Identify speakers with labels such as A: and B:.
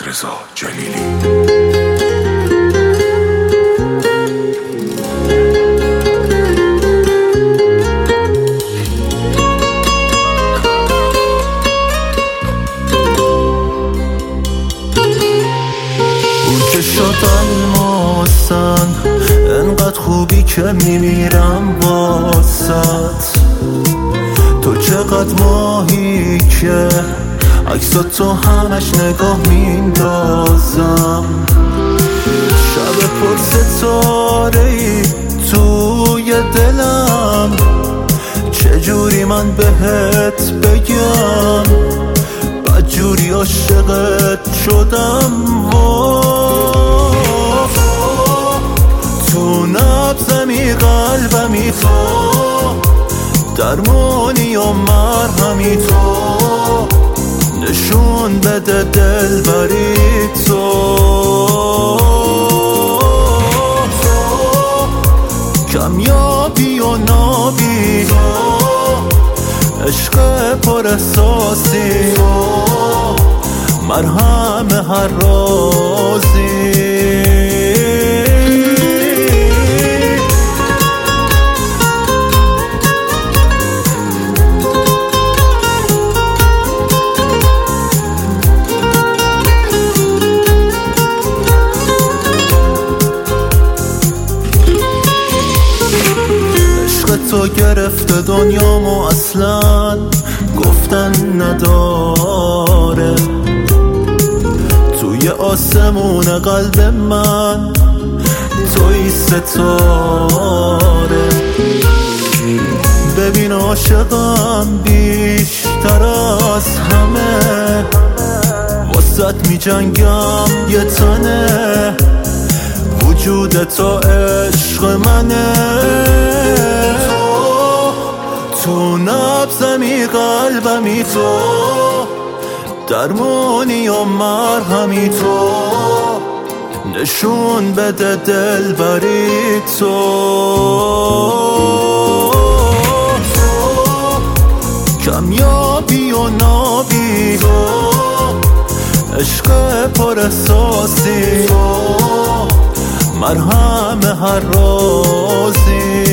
A: محمدرضا جلیلی.
B: شد الماسن انقدر خوبی که میمیرم واسط، تو چقدر ماهی که عکسات تو همش نگاه میندازم. شب پر ستاره ای توی دلم، چجوری من بهت بگم بدجوری عاشقت شدم. تو نبضمی قلبمی تو، درمانی و مرهمی تو، نشون بده دلبری تو. کمیابی و نابی تو، عشق پر احساسی تو، مرهم هر رازی. تو گرفته دنیامو اصلا گفتن نداره، توی آسمون قلب من توی ستاره. ببین عاشقم بیشتر از همه، واسط می جنگم یه تنه، وجود تو عشق منه. تو نبضمی قلبمی تو، درمانی و مرهمی تو، نشون بده دلبری تو. کمیابی و نابی تو، عشق پر احساسی تو، مرهم هر رازی.